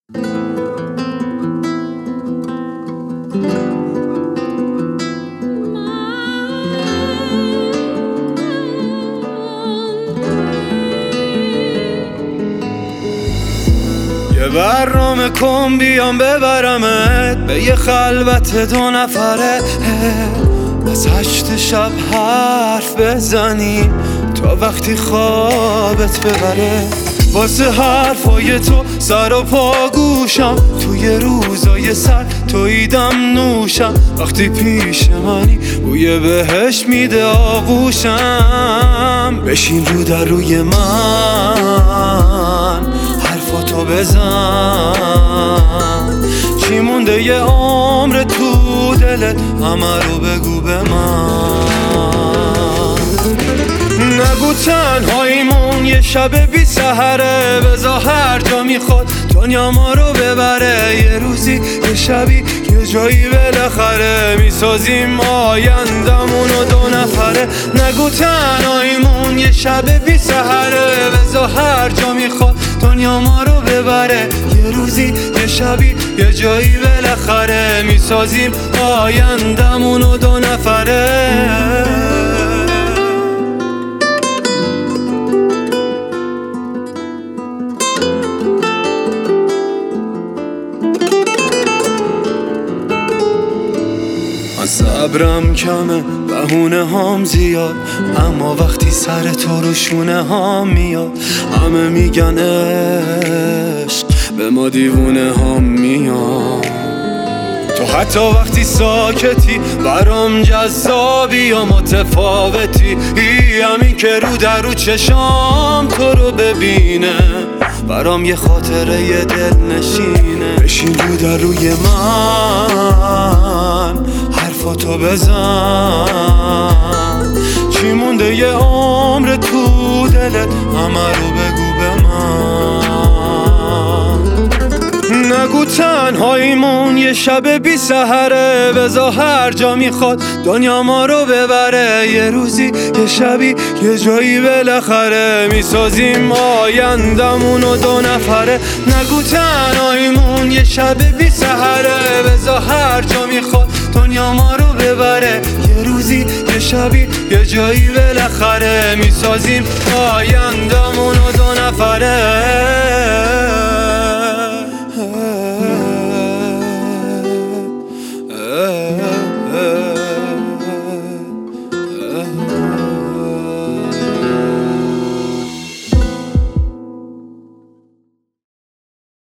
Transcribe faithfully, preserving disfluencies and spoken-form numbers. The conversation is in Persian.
یه برنامه کن بیام ببرمت به یه خلوت دو نفره، از هشت شب حرف بزنیم تا وقتی خوابت ببره. واسه حرفای تو سر و پا گوشم، توی روزای سر تویدم نوشم. وقتی پیش منی بوی بهش میده آغوشم. بشین رو در روی من حرفاتو بزن، چی مونده یه عمر تو دلت همه رو بگو به من. نگو تنهاییمون یه شب بی سحره، بذار هر جا میخواد دنیا ما رو ببره. یه روزی یه شبی یه جایی بالاخره میسازیم آیندمون و دو نفره. نگو تنهاییمون یه شب بی سحره، بذار هر جا میخواد دنیا ما رو ببره. یه روزی یه شبی یه جایی بالاخره میسازیم آیندمون و دو نفره. صبرم کمه بهونه هام زیاد، اما وقتی سر تو رو شونه هام میاد. همه میگن عشق به ما دیوونه هام میاد. تو حتی وقتی ساکتی برام جذابی یا متفاوتی. همین که رو در رو چشام تو رو ببینه برام یه خاطره یه دل نشینه. بشین رو در روی من حرفاتو بزن، چی مونده یه عمر تو دلت همه رو بگو به من. نگو تنهاییمون یه شب بی سحره، بذار هر جا میخواد دنیا ما رو ببره. یه روزی یه شبی یه جایی بالاخره میسازیم آیندمون و دو نفره. نگو تنهاییمون یه شب بی سحره، بذار هر جا میخواد دنیا ما رو ببره. یه روزی یه شبی یه جایی بالاخره میسازیم آیندمون و دو نفره.